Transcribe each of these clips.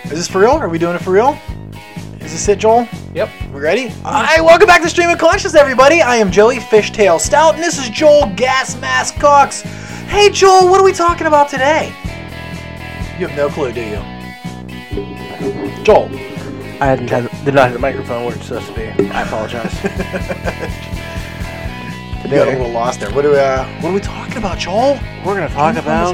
Is this for real? Are we doing it for real? Is this it, Joel? Yep. We ready? Alright, welcome back to Stream of Conscious, everybody. I am Joey Fishtail Stout, and this is Joel Gas Mask Cox. Hey, Joel, what are we talking about today? You have no clue, do you? Joel. I did not have the microphone where it's supposed to be. I apologize. You got a little lost there. What are we talking about, Joel? We're going to talk about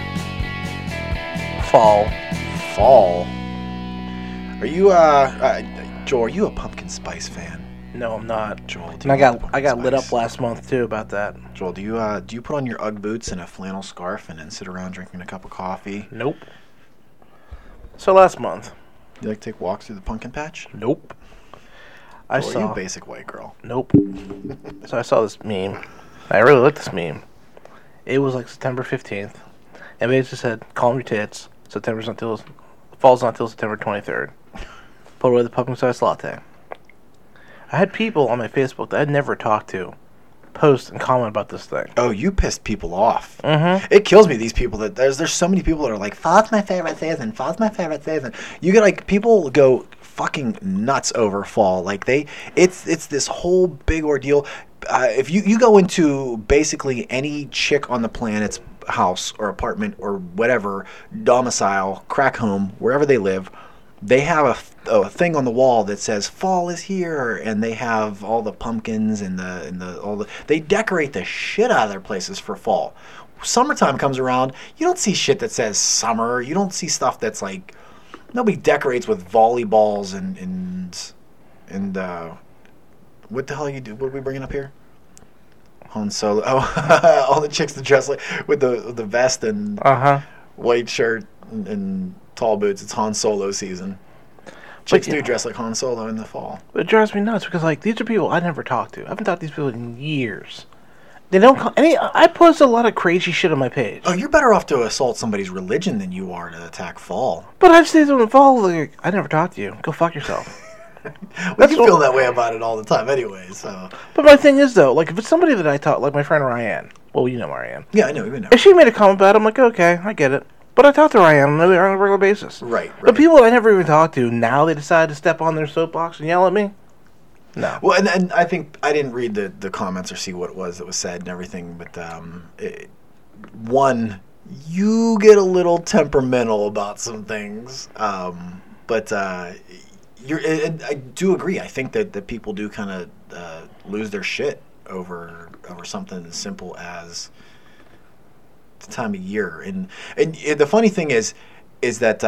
fall. Fall. Are you Joel, are you a pumpkin spice fan? No, I'm not. Joel, And I got lit up last month too about that. Joel, do you put on your Ugg boots and a flannel scarf and then sit around drinking a cup of coffee? Nope. So last month. You like to take walks through the pumpkin patch? Nope. Are you a basic white girl? Nope. So I saw this meme. I really liked this meme. It was like September 15th. And they just said, calm your tits. Fall's not till September 23rd. Put away the pumpkin spice latte. I had people on my Facebook that I'd never talked to post and comment about this thing. Oh, you pissed people off. Mm-hmm. It kills me, these people that there's so many people that are like, fall's my favorite season, fall's my favorite season. You get like, people go fucking nuts over fall. Like it's this whole big ordeal. If you go into basically any chick on the planet's house or apartment or whatever, domicile, crack home, wherever they live, they have a thing on the wall that says fall is here, and they have all the pumpkins and they decorate the shit out of their places for fall. Summertime comes around, you don't see shit that says summer. You don't see stuff that's like, nobody decorates with volleyballs and what the hell you do? What are we bringing up here? Han Solo. Oh, all the chicks that dress like with the vest and white shirt and tall boots. It's Han Solo season. Chicks do dress like Han Solo in the fall. It drives me nuts because like these are people I never talked to. I haven't talked to these people in years. They don't I post a lot of crazy shit on my page. Oh, you're better off to assault somebody's religion than you are to attack fall. But I've seen them in fall. Like, I never talked to you. Go fuck yourself. We feel that way about it all the time anyway, so. But my thing is, though, like, if it's somebody that I talk, like my friend Ryan. Well, you know Ryan. Yeah, I know. You know. If she made a comment about it, I'm like, okay, I get it. But I talk to Ryan on a regular basis. Right. The people that I never even talked to, now they decide to step on their soapbox and yell at me? No. Well, and I think, I didn't read the comments or see what it was that was said and everything, but one, you get a little temperamental about some things, but I do agree. I think that people do kind of lose their shit over something as simple as the time of year. And the funny thing is that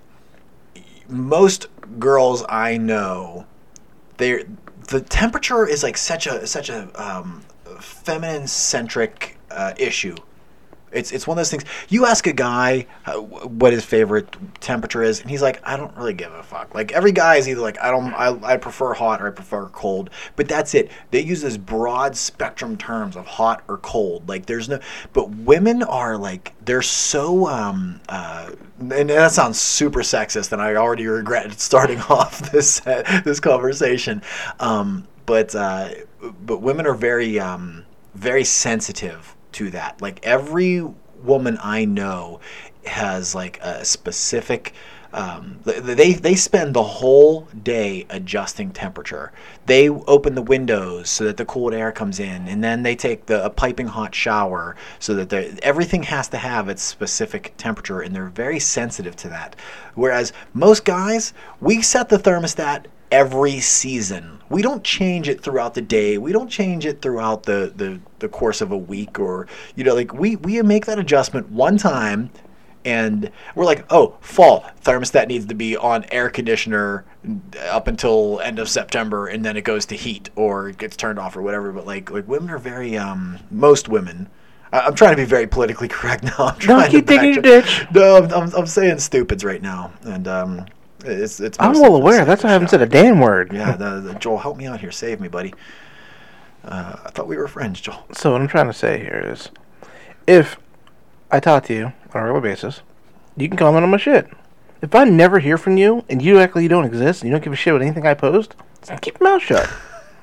most girls I know, the temperature is like such a feminine centric issue. It's one of those things. You ask a guy what his favorite temperature is, and he's like, I don't really give a fuck. Like every guy is either like, I prefer hot or I prefer cold, but that's it. They use this broad spectrum terms of hot or cold. Like there's no, but women are like, they're so and that sounds super sexist, and I already regret starting off this conversation. But women are very sensitive to that. Like every woman I know has like a specific they spend the whole day adjusting temperature. They open the windows so that the cold air comes in, and then they take a piping hot shower so that everything has to have its specific temperature, and they're very sensitive to that. Whereas most guys, we set the thermostat every season. We don't change it throughout the day. We don't change it throughout the course of a week, or like we make that adjustment one time, and we're like, oh, fall, thermostat needs to be on air conditioner up until end of September, and then it goes to heat or it gets turned off or whatever. But like women are very most women. I'm trying to be very politically correct now. Don't keep digging your ditch. No, I'm saying stupids right now, and it's. I'm well aware. That's why I haven't said a damn word. Yeah, Joel, help me out here. Save me, buddy. I thought we were friends, Joel. So what I'm trying to say here is, if I talk to you on a regular basis, you can comment on my shit. If I never hear from you and you act like you don't exist and you don't give a shit with anything I post, keep your mouth shut.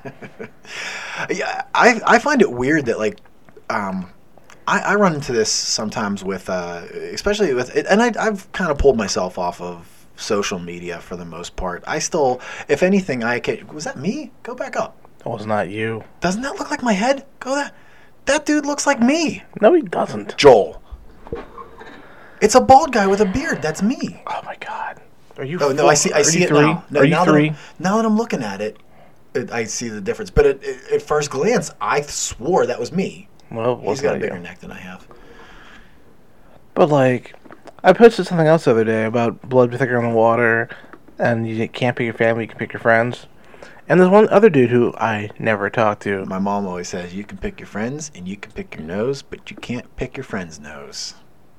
Yeah, I find it weird that like I run into this sometimes with especially with it, and I've kind of pulled myself off of social media for the most part. I still, if anything, was that me? Go back up. That was not you. Doesn't that look like my head? That dude looks like me. No, he doesn't. Joel. It's a bald guy with a beard. That's me. Oh my God. Are you? Oh no, I see it now. No, Are you three? Now that I'm looking at it, I see the difference. But at first glance, I swore that was me. Well, he's got a bigger neck than I have. But like, I posted something else the other day about blood thicker than water, and you can't pick your family, you can pick your friends. And there's one other dude who I never talked to. My mom always says, you can pick your friends and you can pick your nose, but you can't pick your friend's nose.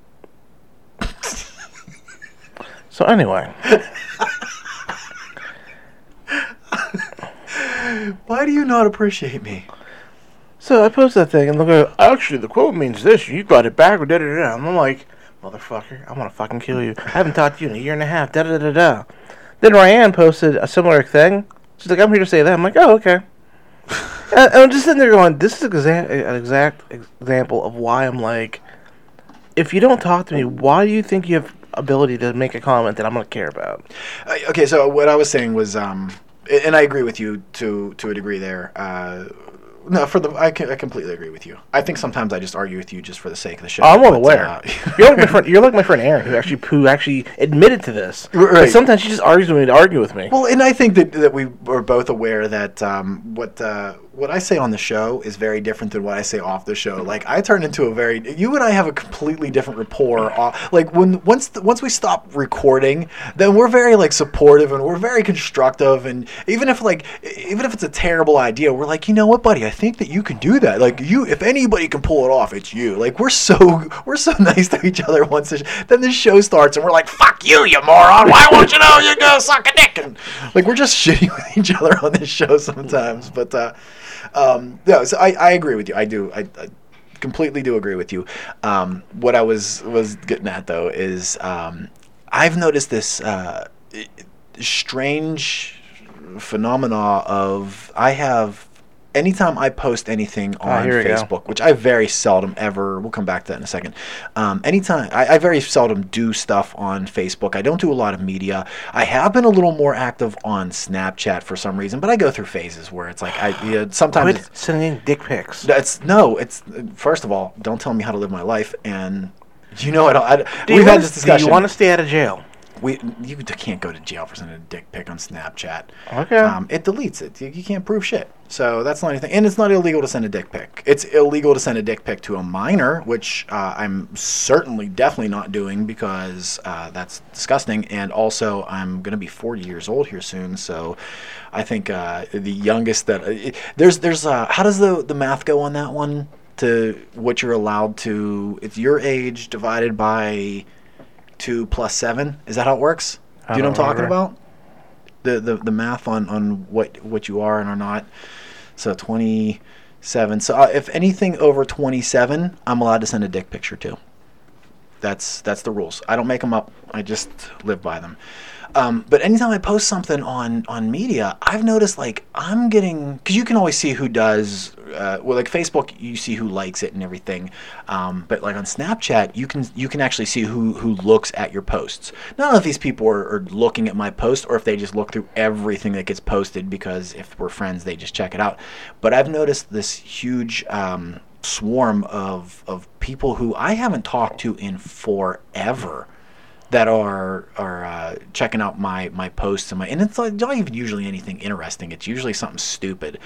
So anyway. Why do you not appreciate me? So I posted that thing and look at, actually the quote means this, you got it backward, da-da-da-da. And I'm like, motherfucker, I want to fucking kill you. I haven't talked to you in a year and a half, da-da-da-da. Then Ryan posted a similar thing. She's like, I'm here to say that. I'm like, oh, okay. And I'm just sitting there going, this is an exact example of why I'm like, if you don't talk to me, why do you think you have ability to make a comment that I'm going to care about? Okay, so what I was saying was, and I agree with you to a degree there. No, I completely agree with you. I think sometimes I just argue with you just for the sake of the show. I'm well aware. You're like my friend Aaron, who actually admitted to this. Right. But sometimes she just argues with me to argue with me. Well, and I think that we are both aware that what I say on the show is very different than what I say off the show. Like I turn into you and I have a completely different rapport. Like once we stop recording, then we're very like supportive and we're very constructive. And even if it's a terrible idea, we're like, you know what, buddy, I think that you can do that. Like if anybody can pull it off, it's you. Like we're so nice to each other once. Then the show starts and we're like, fuck you, you moron. Why won't you know you go suck a dick? And like we're just shitty with each other on this show sometimes. But no, so I agree with you. I do. I completely do agree with you. What I was getting at though is I've noticed this strange phenomena of anytime I post anything on Facebook, which I very seldom ever, we'll come back to that in a second. Anytime, I very seldom do stuff on Facebook. I don't do a lot of media. I have been a little more active on Snapchat for some reason, but I go through phases where it's like, sometimes... Quit sending dick pics. First of all, don't tell me how to live my life, and you know, we've had this discussion. Do you want to stay out of jail? You can't go to jail for sending a dick pic on Snapchat. Okay. It deletes it. You can't prove shit. So that's not anything. And it's not illegal to send a dick pic. It's illegal to send a dick pic to a minor, which I'm definitely not doing because that's disgusting. And also, I'm going to be 40 years old here soon. So I think the youngest that... there's how does the math go on that one? To what you're allowed to... It's your age divided by... 2 plus 7. Is that how it works? Do you know what I'm talking about? The math on what you are and are not. So 27. So if anything over 27, I'm allowed to send a dick picture to. That's the rules. I don't make them up. I just live by them. But anytime I post something on media, I've noticed like I'm getting, because you can always see who does. Like Facebook, you see who likes it and everything. But like on Snapchat, you can actually see who looks at your posts. None of these people are looking at my post, or if they just look through everything that gets posted, because if we're friends, they just check it out. But I've noticed this huge swarm of people who I haven't talked to in forever that are checking out my posts and it's like not even usually anything interesting. It's usually something stupid.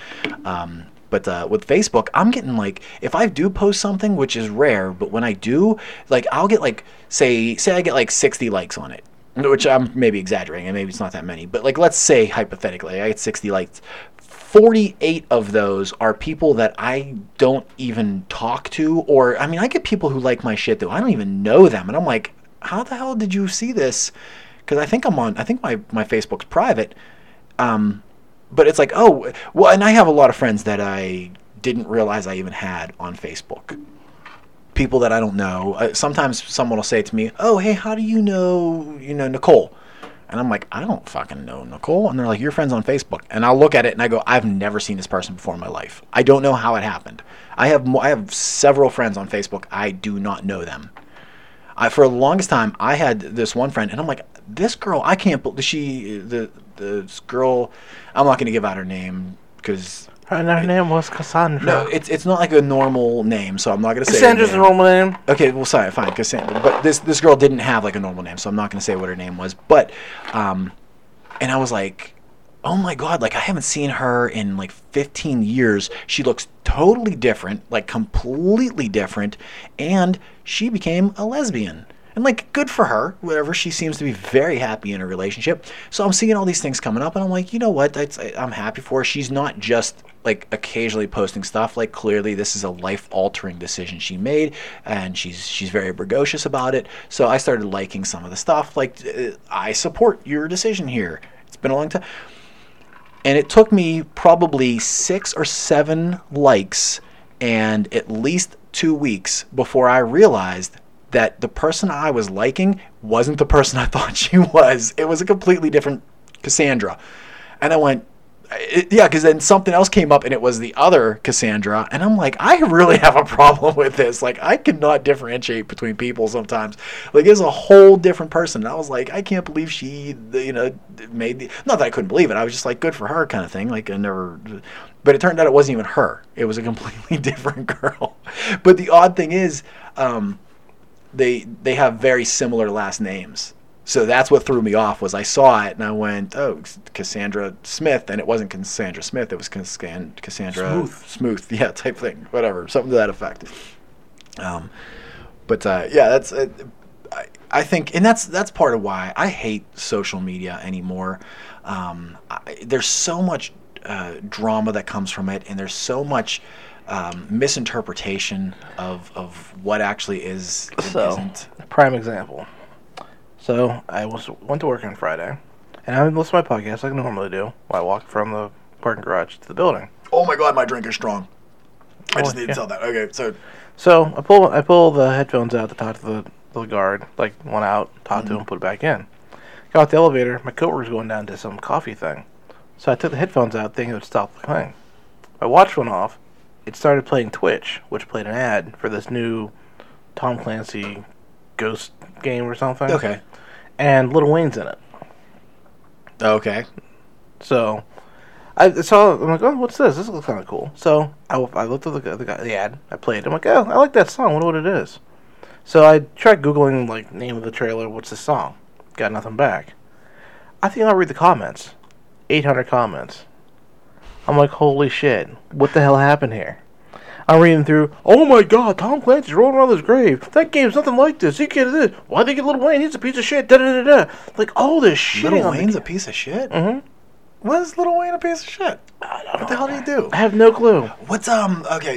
But with Facebook, I'm getting like, if I do post something, which is rare, but when I do, like I'll get like, say I get like 60 likes on it, which I'm maybe exaggerating, and maybe it's not that many, but like let's say hypothetically I get 60 likes. 48 of those are people that I don't even talk to, or I mean I get people who like my shit though I don't even know them, and I'm like, how the hell did you see this? Because I think my Facebook's private. But it's like, oh, well, and I have a lot of friends that I didn't realize I even had on Facebook. People that I don't know. Sometimes someone will say to me, oh, hey, how do you know Nicole? And I'm like, I don't fucking know Nicole. And they're like, you're friends on Facebook. And I'll look at it and I go, I've never seen this person before in my life. I don't know how it happened. I have several friends on Facebook. I do not know them. For the longest time, I had this one friend, and I'm like, this girl, I can't believe this girl. I'm not going to give out her name because her name was Cassandra. no, it's not like a normal name, so I'm not going to say. Cassandra's a normal name. Okay, well, sorry, fine, Cassandra. But this girl didn't have like a normal name, so I'm not going to say what her name was. But, and I was like, oh my God, like I haven't seen her in like 15 years. She looks totally different, like completely different, and she became a lesbian. And like, good for her, whatever. She seems to be very happy in her relationship. So I'm seeing all these things coming up, and I'm like, you know what? I'm happy for her. She's not just like occasionally posting stuff. Like clearly, this is a life-altering decision she made, and she's very precocious about it. So I started liking some of the stuff. Like, I support your decision here. It's been a long time. And it took me probably 6 or 7 likes and at least 2 weeks before I realized that the person I was liking wasn't the person I thought she was. It was a completely different Cassandra. And I went, yeah, because then something else came up and it was the other Cassandra. And I'm like, I really have a problem with this. Like, I cannot differentiate between people sometimes. Like, it's a whole different person. And I was like, I can't believe she, made the, not that I couldn't believe it. I was just like, good for her kind of thing. Like, I never, but it turned out it wasn't even her. It was a completely different girl. But the odd thing is, they have very similar last names. So that's what threw me off was I saw it and I went, oh, Cassandra Smith, and it wasn't Cassandra Smith, it was Cassandra Smooth, yeah, type thing, whatever, something to that effect. Yeah, that's I think, and that's part of why I hate social media anymore. There's so much drama that comes from it, and there's so much misinterpretation of what actually is and isn't. Prime example. So I went to work on Friday, and I listened to my podcast like I normally do while I walk from the parking garage to the building. Oh my God, my drink is strong. I just need to tell that. Okay, so I pull the headphones out to talk to the guard, like one out, talk to him, put it back in. Got out the elevator. My coworker's going down to some coffee thing, so I took the headphones out, thinking it would stop the thing. My watch went off. It started playing Twitch, which played an ad for this new Tom Clancy ghost game or something. Okay. And Lil Wayne's in it. Okay. So I saw. I'm like, oh, what's this? This looks kind of cool. So I looked at the ad. I played. I'm like, oh, I like that song. I wonder what it is. So I tried Googling like name of the trailer. What's the song? Got nothing back. I think I'll read the comments. 800 comments. I'm like, holy shit! What the hell happened here? I'm reading through. Oh my God! Tom Clancy's rolling around his grave. That game's nothing like this. He can't do this. Why'd they get Lil Wayne? He's a piece of shit. Da da da da. Like all this shit. Lil Wayne's a piece of shit. Mm-hmm. What is Lil Wayne a piece of shit? What the hell do you do? I have no clue. What's okay?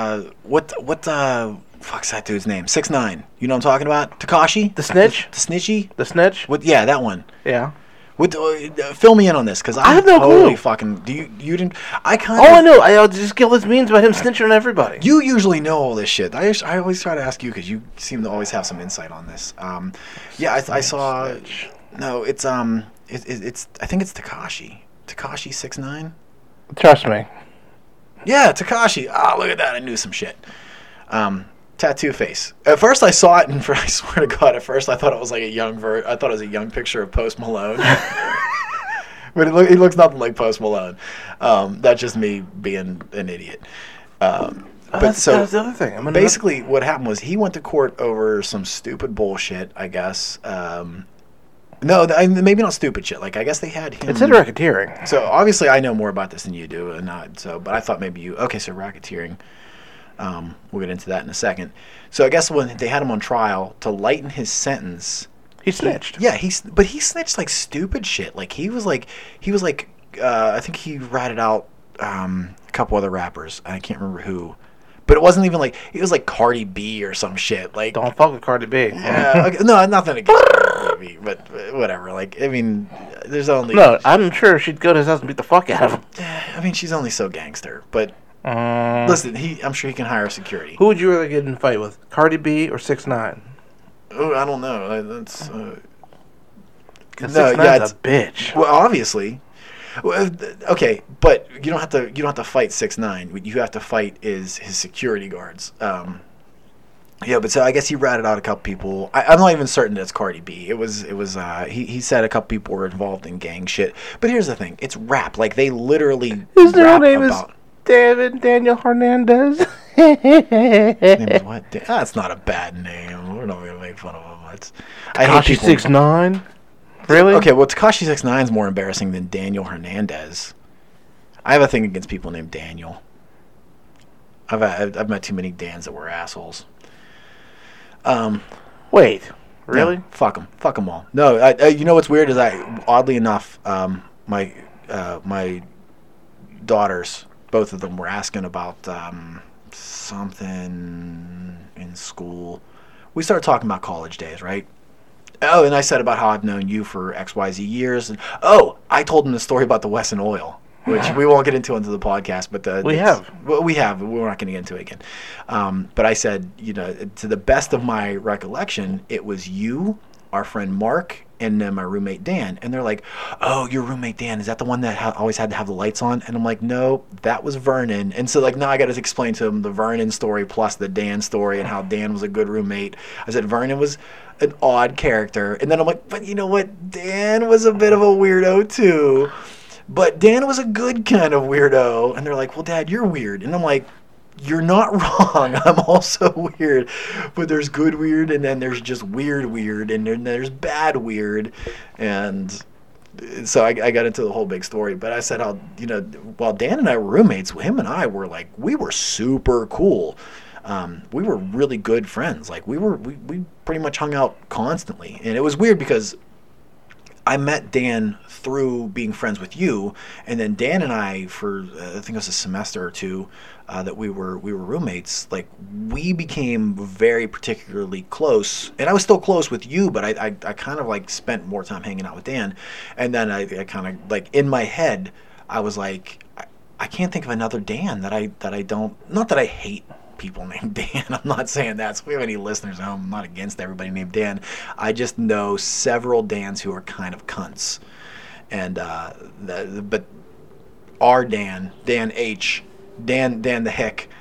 Fuck's that dude's name? 6ix9ine. You know what I'm talking about? Takashi. The Snitch. The Snitchy. The Snitch. What? Yeah, that one. Yeah. What? Fill me in on this, because I have no totally clue. Fucking. Do you didn't? I kind. All I know, I just get all this memes about him snitching on everybody. You usually know all this shit. I always try to ask you because you seem to always have some insight on this. Yeah, I saw. Snitch. No, it's it's I think it's Takashi. Takashi 6ix9ine. Trust me. Yeah, Takashi. Ah, look at that. I knew some shit. Tattoo face. At first I saw it, and I swear to God, at first I thought it was like a young I thought it was a young picture of Post Malone. But he looks nothing like Post Malone. That's just me being an idiot. But that's the other thing. Basically, what happened was he went to court over some stupid bullshit, I guess. No, maybe not stupid shit. Like, I guess they had him. It said racketeering. So obviously, I know more about this than you do, but I thought maybe you. Okay, so racketeering. We'll get into that in a second. So I guess when they had him on trial to lighten his sentence, he snitched. He snitched like stupid shit. Like he was like I think he ratted out a couple other rappers. I can't remember who, but it wasn't even like it was like Cardi B or some shit. Like don't fuck with Cardi B. Yeah, okay, no, nothing against Cardi B, but whatever. Like I mean, there's only I'm sure she'd go to his house and beat the fuck out of him. I mean, she's only so gangster, but. Listen, I'm sure he can hire security. Who would you rather get in a fight with, Cardi B or 6ix9ine? Oh, I don't know. That's 6ix9ine's a bitch. Well, obviously. Well, okay, but you don't have to fight 6ix9ine. What you have to fight is his security guards. Yeah, but so I guess he ratted out a couple people. I'm not even certain that it's Cardi B. It was. He said a couple people were involved in gang shit. But here's the thing: it's rap. Like they literally. His real rap name about, is Daniel Hernandez. His name is what? That's not a bad name. We're not gonna make fun of him. I hate Tekashi people. 6ix9ine. Really? Okay, well, Tekashi 6ix9ine is more embarrassing than Daniel Hernandez. I have a thing against people named Daniel. I've met too many Dans that were assholes. Wait, really? No, fuck them all. No, you know what's weird is oddly enough, my daughters, both of them, were asking about something in school. We started talking about college days, right? Oh, and I said about how I've known you for XYZ years. And, I told them the story about the Wesson Oil, which we won't get into the podcast. But we have. We're not going to get into it again. But I said, to the best of my recollection, it was you, our friend Mark, and then my roommate Dan. And they're like, oh, your roommate Dan, is that the one that always had to have the lights on? And I'm like, no, that was Vernon. And so now I got to explain to him the Vernon story plus the Dan story and how Dan was a good roommate. I said Vernon was an odd character. And then I'm like, but you know what? Dan was a bit of a weirdo too. But Dan was a good kind of weirdo. And they're like, well, Dad, you're weird. And I'm like, you're not wrong. I'm also weird. But there's good weird, and then there's just weird, and then there's bad weird. And so I got into the whole big story. But I said how, while Dan and I were roommates, him and I were we were super cool. We were really good friends. We pretty much hung out constantly. And it was weird because I met Dan through being friends with you, and then Dan and I, for I think it was a semester or two, that we were roommates. We became very particularly close, and I was still close with you, but I kind of spent more time hanging out with Dan, and then I kind of in my head I was like, I can't think of another Dan that I don't, not that I hate people named Dan. I'm not saying that. So if we have any listeners at home, I'm not against everybody named Dan. I just know several Dans who are kind of cunts. And but our Dan H, Dan the Hick,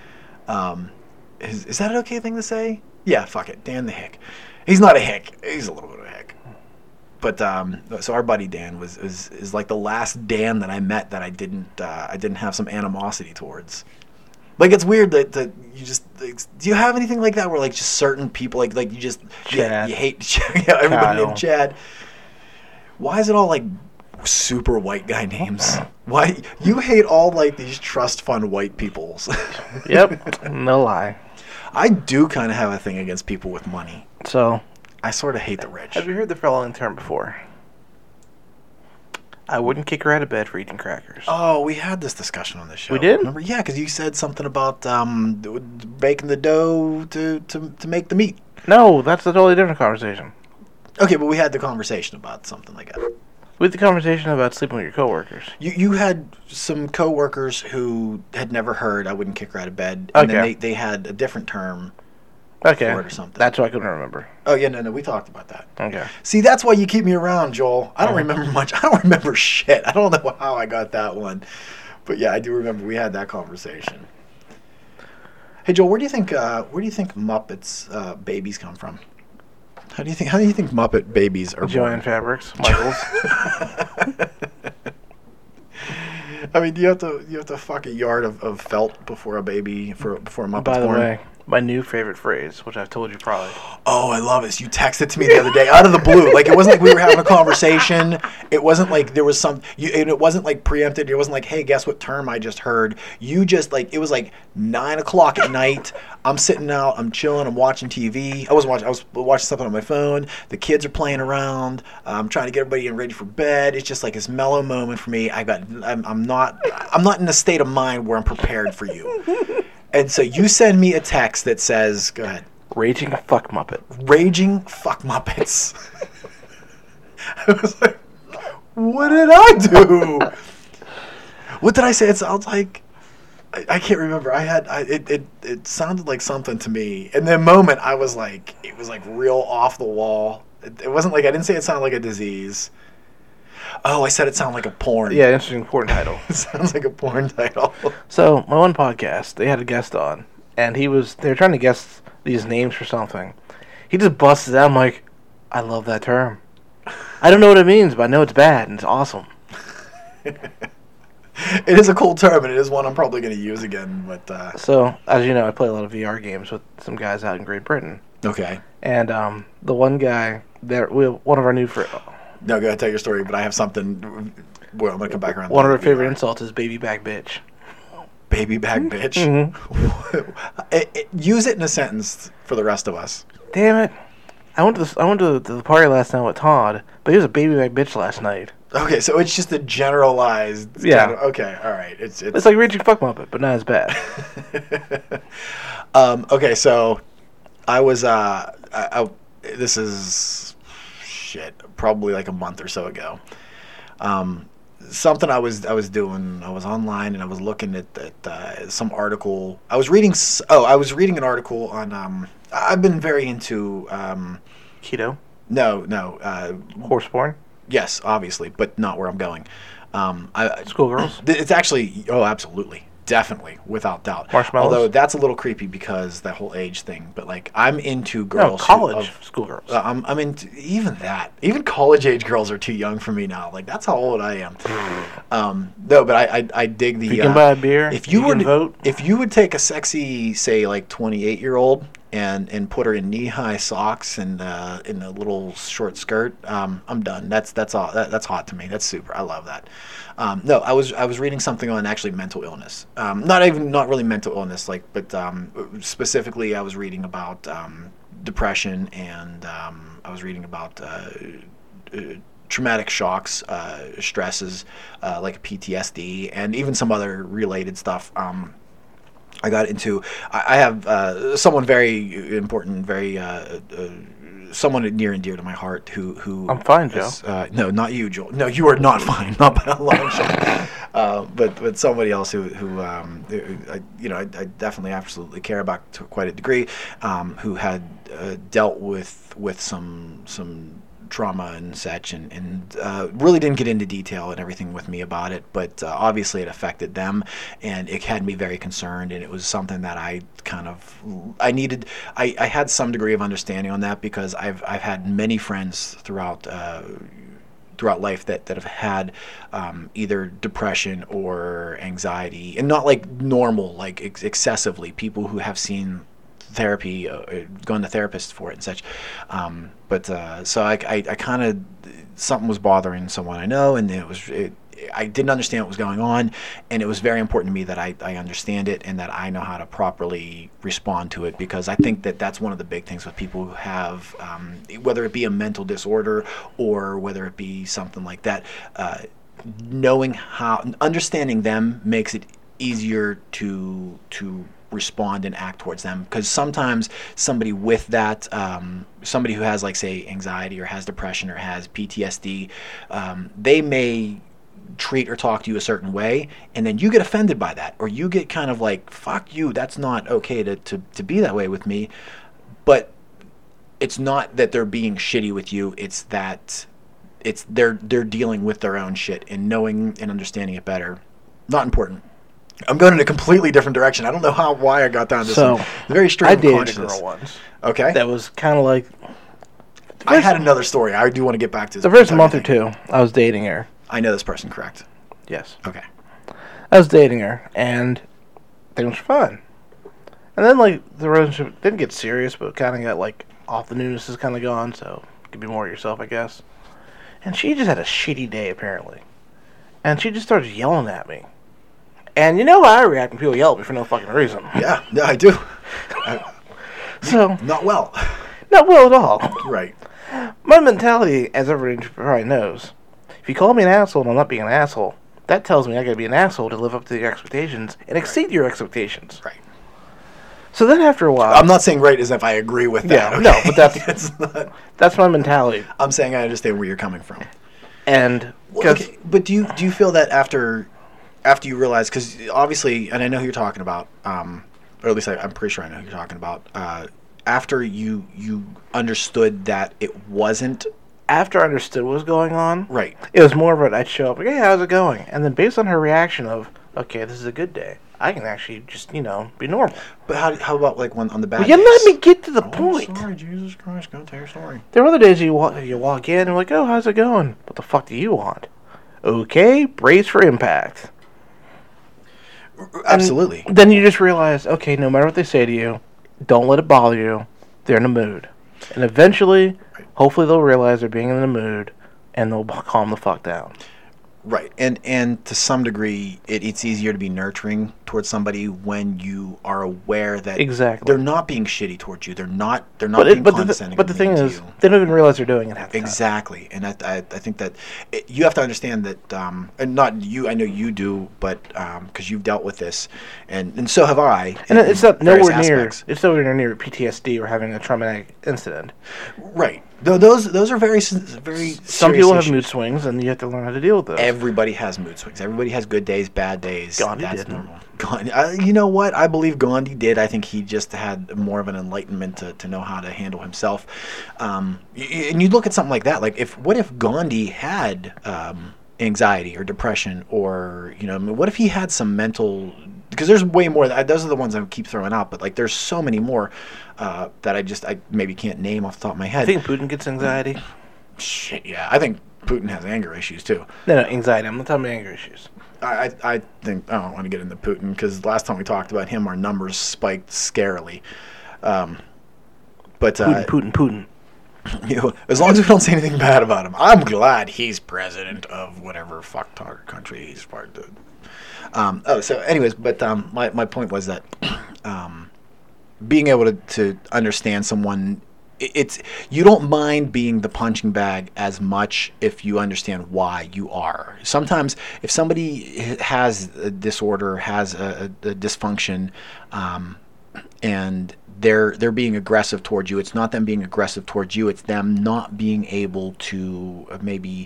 is that an okay thing to say? Yeah, fuck it, Dan the Hick. He's not a hick. He's a little bit of a hick. But so our buddy Dan is like the last Dan that I met that I didn't have some animosity towards. It's weird that you just do you have anything like that where just certain people like you just Chad. You hate everybody Kyle. named Chad. Why is it all super white guy names? Why you hate all these trust fund white peoples? Yep, no lie. I do kind of have a thing against people with money. So, I sort of hate the rich. have you heard the following term before? I wouldn't kick her out of bed for eating crackers. Oh, we had this discussion on this show. We did? Remember? Yeah, because you said something about baking the dough to make the meat. No, that's a totally different conversation. Okay, but we had the conversation about something like that. We had the conversation about sleeping with your coworkers. You had some coworkers who had never heard I wouldn't kick her out of bed, and Okay. then they had a different term Okay, for it or something. that's what I couldn't remember. Oh yeah, no, we talked about that. Okay. See, that's why you keep me around, Joel. I don't remember much. I don't remember shit. I don't know how I got that one, but yeah, I do remember we had that conversation. Hey, Joel, where do you think Muppets babies come from? How do you think Muppet babies are Joanne born? Fabrics, Michaels. I mean, do you have to fuck a yard of felt before a Muppet's By the born? way, my new favorite phrase, which I've told you probably. Oh, I love this. You texted to me the other day out of the blue. It wasn't like we were having a conversation. It wasn't like there was and it wasn't preempted. It wasn't like, hey, guess what term I just heard. You just it was 9:00 at night. I'm sitting out. I'm chilling. I'm watching TV. I was watching something on my phone. The kids are playing around. I'm trying to get everybody ready for bed. It's just this mellow moment for me. I'm not in a state of mind where I'm prepared for you. And so you send me a text that says, go ahead. Raging fuck Muppet. Raging fuck Muppets. I was like, what did I do? What did I say? It sounds like, I can't remember. It sounded like something to me. In the moment, I was like, it was real off the wall. It wasn't I didn't say it sounded like a disease. Oh, I said it sounded like a porn. Yeah, interesting porn title. It sounds like a porn title. So, my one podcast, they had a guest on, and they were trying to guess these names for something. He just busts it out. I'm like, I love that term. I don't know what it means, but I know it's bad and it's awesome. It is a cool term, and it is one I'm probably going to use again. But So, as you know, I play a lot of VR games with some guys out in Great Britain. okay. And the one guy, one of our new friends, No, go ahead, tell your story, but I have something. Well, I'm going to come back around. one of our favorite insults is baby back bitch. Baby back bitch. Use it in a sentence for the rest of us. Damn it. I went to the party last night with Todd, but he was a baby back bitch last night. Okay, so it's just a generalized. Yeah. Okay, all right. It's like reaching fuck muppet, but not as bad. Okay, so I was this is probably like a month or so ago. Something I was doing. I was online and I was looking at some article. I was reading an article on. I've been very into Keto? No. Horse porn? Yes, obviously, but not where I'm going. Schoolgirls? It's actually, absolutely. Definitely, without doubt. Marshmallows? Although that's a little creepy because that whole age thing. But like, I'm into girls. No, college schoolgirls. I'm into even that. Even college age girls are too young for me now. Like that's how old I am. No, but I dig the. If you can buy a beer. If you can vote. If you would take a sexy, say like 28-year-old and put her in knee-high socks and in a little short skirt, I'm done. That's all. That's hot to me. That's super. I love that. No, I was reading something on actually mental illness. Not really mental illness, but specifically I was reading about depression and I was reading about traumatic shocks, stresses like PTSD, and even some other related stuff. I got into. I have someone very important, someone near and dear to my heart who I'm fine, Joe. No, not you, Joel. No, you are not fine. Not by a long shot. But somebody else who I definitely absolutely care about to quite a degree, who had dealt with some trauma and such, and really didn't get into detail and everything with me about it, but obviously it affected them, and it had me very concerned, and it was something that I needed. I had some degree of understanding on that because I've had many friends throughout life that have had either depression or anxiety, and not like normal, like excessively, people who have seen therapy, going to therapists for it and such. So I kind of, something was bothering someone I know, and I didn't understand what was going on, and it was very important to me that I understand it and that I know how to properly respond to it, because I think that's one of the big things with people who have, whether it be a mental disorder or whether it be something like that, understanding them makes it easier to respond and act towards them, because sometimes somebody with that, somebody who has, like, say, anxiety or has depression or has PTSD, they may treat or talk to you a certain way, and then you get offended by that, or you get kind of like, fuck you, that's not okay to be that way with me. But it's not that they're being shitty with you, it's that they're dealing with their own shit, and knowing and understanding it better, not important. I'm going in a completely different direction. I don't know why I got down this very stream of consciousness. I dated a girl once. Okay. That was kind of like... I had another story. I do want to get back to this. The first month or two, I was dating her. I know this person, correct? Yes. Okay. I was dating her, and things were fun. And then, like, the relationship didn't get serious, but kind of got, like, off the news is kind of gone, so you can be more yourself, I guess. And she just had a shitty day, apparently. And she just started yelling at me. And you know how I react when people yell at me for no fucking reason. Yeah, I do. So not well. Not well at all. Right. My mentality, as everybody probably knows, if you call me an asshole and I'm not being an asshole, that tells me I gotta be an asshole to live up to your expectations and exceed your expectations. Right. So then after a while... I'm not saying right as if I agree with that. Yeah, okay? no, but that's my mentality. I'm saying I understand where you're coming from. And... okay, but do you feel that after you realize, because obviously, and I know who you're talking about, or at least I'm pretty sure I know who you're talking about, after you understood that it wasn't... After I understood what was going on, right, it was more of I'd show up, like, hey, how's it going? And then based on her reaction of, okay, this is a good day, I can actually just, be normal. But how about like when on the bad Will you days? let me get to the point? Sorry, Jesus Christ, go tell your story. There are other days you walk in and like, oh, how's it going? What the fuck do you want? Okay, brace for impact. Absolutely. And then you just realize, okay, no matter what they say to you, don't let it bother you. They're in a mood. And eventually, hopefully they'll realize they're being in a mood and they'll calm the fuck down. Right, and to some degree, it's easier to be nurturing towards somebody when you are aware that they're not being shitty towards you. They're not being condescending. But the thing is, they don't even realize they're doing it half the time. Exactly, and I think that you have to understand that, and not you. I know you do, but because you've dealt with this, and so have I. And it's not nowhere near. It's nowhere near PTSD or having a traumatic incident. Right. Though those are very serious. Some people have issues. mood swings, and you have to learn how to deal with those. Everybody has mood swings. Everybody has good days, bad days. Gandhi That's didn't. normal. You know what? I believe Gandhi did. I think he just had more of an enlightenment to know how to handle himself. And you look at something like that. Like, what if Gandhi had anxiety or depression, or what if he had some mental? Because there's way more. Those are the ones I keep throwing out. But like, there's so many more that I maybe can't name off the top of my head. I think Putin gets anxiety. Shit, yeah. I think Putin has anger issues too. No, anxiety. I'm not talking about anger issues. I think I don't want to get into Putin because last time we talked about him, our numbers spiked scarily. But Putin. As long as we don't say anything bad about him, I'm glad he's president of whatever fucktard country he's part of. So anyways, but my point was that being able to understand someone. You don't mind being the punching bag as much if you understand why you are. Sometimes if somebody has a disorder, has a dysfunction, and they're being aggressive towards you, it's not them being aggressive towards you, it's them not being able to maybe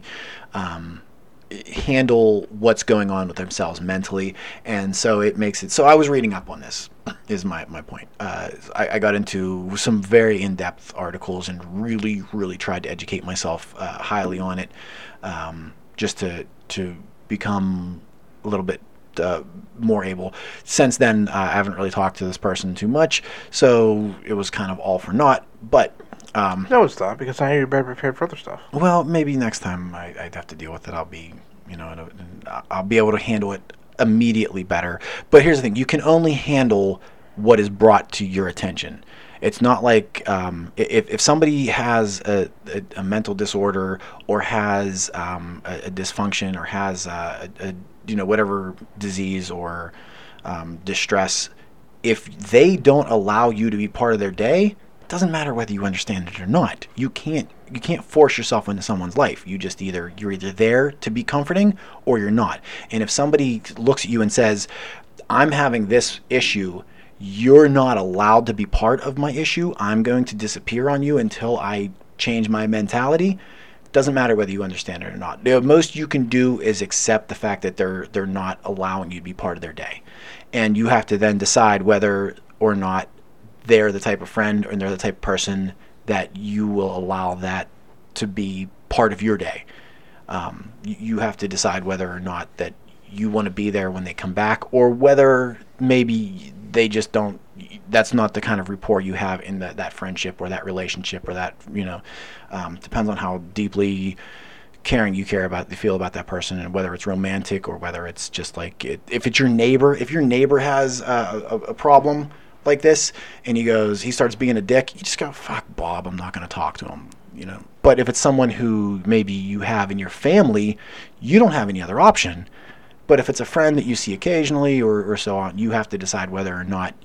handle what's going on with themselves mentally, and so it makes it. So I was reading up on this. Is my point. I got into some very in-depth articles and really, really tried to educate myself highly on it, just to become a little bit more able. Since then, I haven't really talked to this person too much, so it was kind of all for naught. But no, it's not, because I know you're better prepared for other stuff. Well, maybe next time I'd have to deal with it. I'll be, I'll be able to handle it immediately better. But here's the thing: you can only handle what is brought to your attention. It's not like if somebody has a mental disorder or has a dysfunction or has a whatever disease or distress, if they don't allow you to be part of their day, it doesn't matter whether you understand it or not. You can't force yourself into someone's life. You're either there to be comforting or you're not. And if somebody looks at you and says, "I'm having this issue, you're not allowed to be part of my issue. I'm going to disappear on you until I change my mentality," doesn't matter whether you understand it or not. The most you can do is accept the fact that they're not allowing you to be part of their day. And you have to then decide whether or not they're the type of friend or they're the type of person that you will allow that to be part of your day. You have to decide whether or not that you want to be there when they come back, or whether maybe they just don't. That's not the kind of rapport you have in that friendship or that relationship, or that depends on how deeply caring you feel about that person, and whether it's romantic or whether it's just like if it's your neighbor. If your neighbor has a problem like this and he starts being a dick, you just go, "Fuck Bob, I'm not going to talk to him." But if it's someone who maybe you have in your family, you don't have any other option. But if it's a friend that you see occasionally or so on, you have to decide whether or not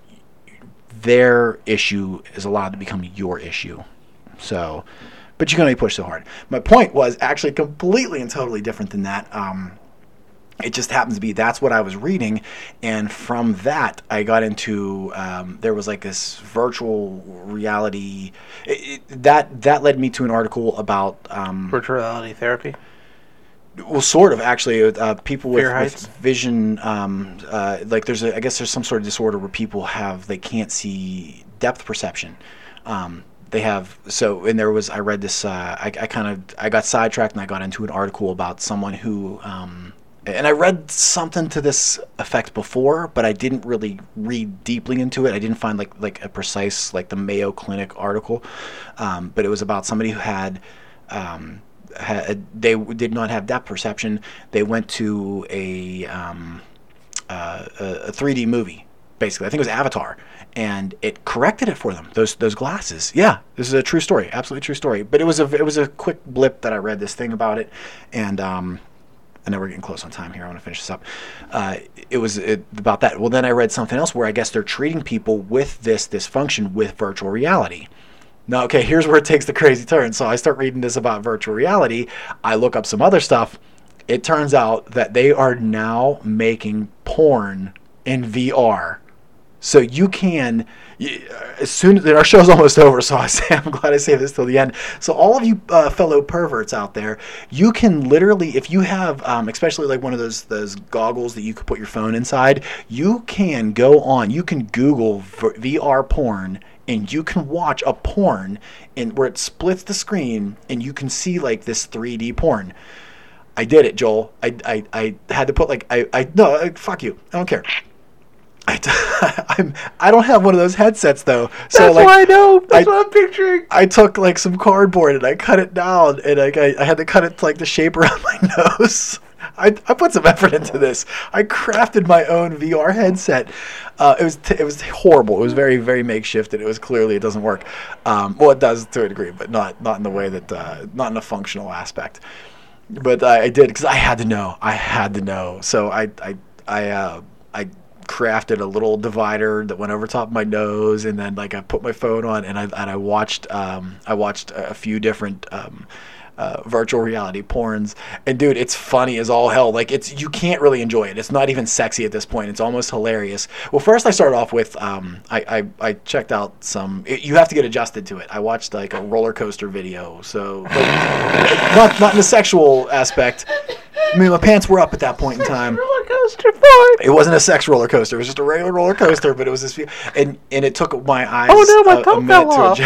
their issue is allowed to become your issue. So, but you can only push so hard. My point was actually completely and totally different than that. It just happens to be that's what I was reading, and from that I got into there was like this virtual reality. That led me to an article about virtual reality therapy. Well, sort of actually. People with vision, like I guess there's some sort of disorder where people they can't see depth perception. They have and there was, I read this. I got sidetracked and I got into an article about someone who And I read something to this effect before, but I didn't really read deeply into it. I didn't find like a precise, like the Mayo Clinic article, but it was about somebody who they did not have depth perception. They went to a 3D movie, basically. I think it was Avatar, and it corrected it for them. Those glasses. Yeah, this is a true story, absolutely true story. But it was a quick blip that I read this thing about it, and I know we're getting close on time here. I want to finish this up. It was about that. Well, then I read something else where I guess they're treating people with this dysfunction with virtual reality. Now, okay, here's where it takes the crazy turn. So I start reading this about virtual reality. I look up some other stuff. It turns out that they are now making porn in VR. So you can, as soon as our show's almost over, so I'm glad I saved this till the end. So all of you fellow perverts out there, you can literally, if you have, especially like one of those goggles that you could put your phone inside, you can go on, you can Google VR porn, and you can watch a porn where it splits the screen, and you can see like this 3D porn. I did it, Joel. I had to put no, fuck you. I don't care. I don't have one of those headsets though. So That's what I know. That's what I'm picturing. I took like some cardboard and I cut it down, and I had to cut it to like the shape around my nose. I put some effort into this. I crafted my own VR headset. It was horrible. It was very, very makeshift, and it doesn't work. Well, it does to a degree, but not in the way that not in a functional aspect. But I did because I had to know. So I crafted a little divider that went over top of my nose, and then like I put my phone on, and I watched a few different virtual reality porns, and dude, it's funny as all hell. Like you can't really enjoy it. It's not even sexy at this point. It's almost hilarious. Well, first I started off with I checked out some. You have to get adjusted to it. I watched like a roller coaster video, so like, not in the sexual aspect. I mean, my pants were up at that point in time. Roller coaster fun. It wasn't a sex roller coaster. It was just a regular roller coaster, but it was this. And it took my eyes. Oh no, my thumb fell off.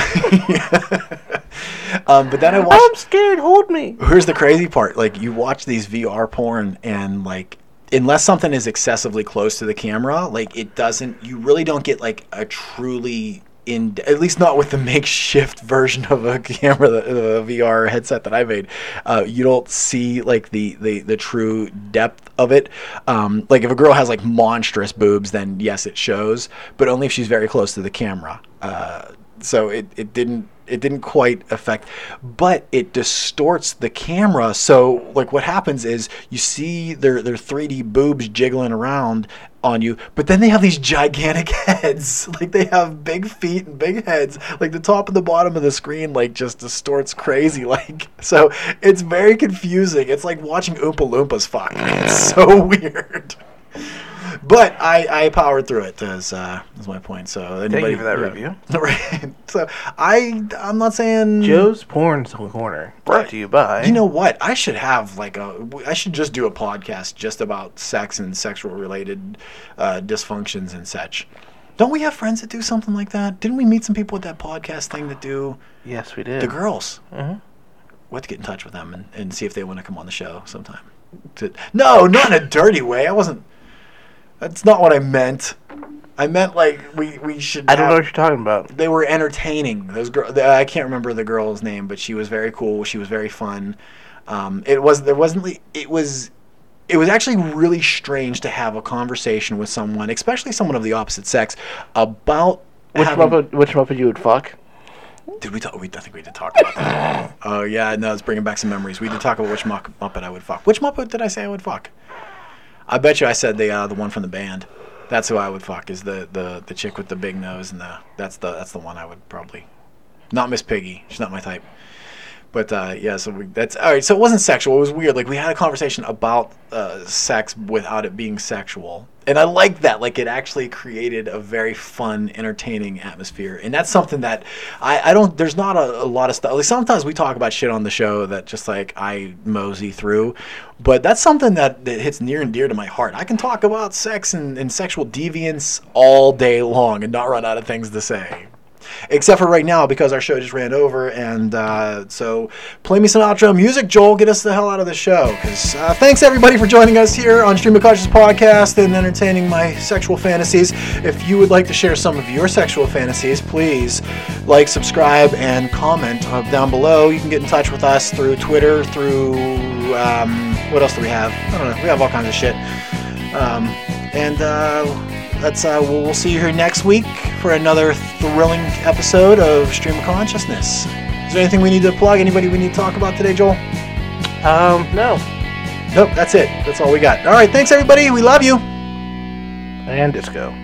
But then I watched. I'm scared. Hold me. Here's the crazy part. Like you watch these VR porn, and like unless something is excessively close to the camera, like it doesn't. You really don't get like a truly. At least not with the makeshift version of a camera, the VR headset that I made. You don't see like the true depth of it. Like if a girl has like monstrous boobs, then yes, it shows, but only if she's very close to the camera. So it didn't quite affect, but it distorts the camera. So like what happens is you see their 3D boobs jiggling around on you, but then they have these gigantic heads. Like they have big feet and big heads. Like the top and the bottom of the screen like just distorts crazy. Like so it's very confusing. It's like watching Oompa Loompas fuck. It's so weird. But I powered through it. Is my point. So thank you for that review. Right. So I'm not saying Joe's Porn's Corner brought to you by. You know what? I should have I should just do a podcast just about sex and sexual related dysfunctions and such. Don't we have friends that do something like that? Didn't we meet some people with that podcast thing that do? Yes, we did. The girls. Mm-hmm. We'll have to get in touch with them and see if they want to come on the show sometime. No, not in a dirty way. That's not what I meant. I meant like we should. I don't know what you're talking about. They were entertaining. Those girls. I can't remember the girl's name, but she was very cool. She was very fun. It was actually really strange to have a conversation with someone, especially someone of the opposite sex, about which Muppet you would fuck. Did we talk? I think we did talk about that. Oh yeah, no, it's bringing back some memories. We did talk about which Muppet I would fuck. Which Muppet did I say I would fuck? I bet you I said the one from the band. That's who I would fuck. Is the chick with the big nose, and that's the one I would probably. Not Miss Piggy. She's not my type. But yeah, so that's all right. So it wasn't sexual. It was weird. Like we had a conversation about sex without it being sexual, and I liked that. Like it actually created a very fun, entertaining atmosphere, and that's something that I don't. There's not a lot of stuff. Like sometimes we talk about shit on the show that just like I mosey through, but that's something that hits near and dear to my heart. I can talk about sex and sexual deviance all day long and not run out of things to say. Except for right now, because our show just ran over, and so play me some outro music, Joel. Get us the hell out of the show. Because thanks everybody for joining us here on Stream of Conscious Podcast and entertaining my sexual fantasies. If you would like to share some of your sexual fantasies, please like, subscribe, and comment down below. You can get in touch with us through Twitter, through what else do we have? I don't know. We have all kinds of shit. We'll see you here next week for another thrilling episode of Stream of Consciousness. Is there anything we need to plug? Anybody we need to talk about today, Joel? No. Nope, that's it. That's all we got. All right, thanks everybody. We love you. And disco.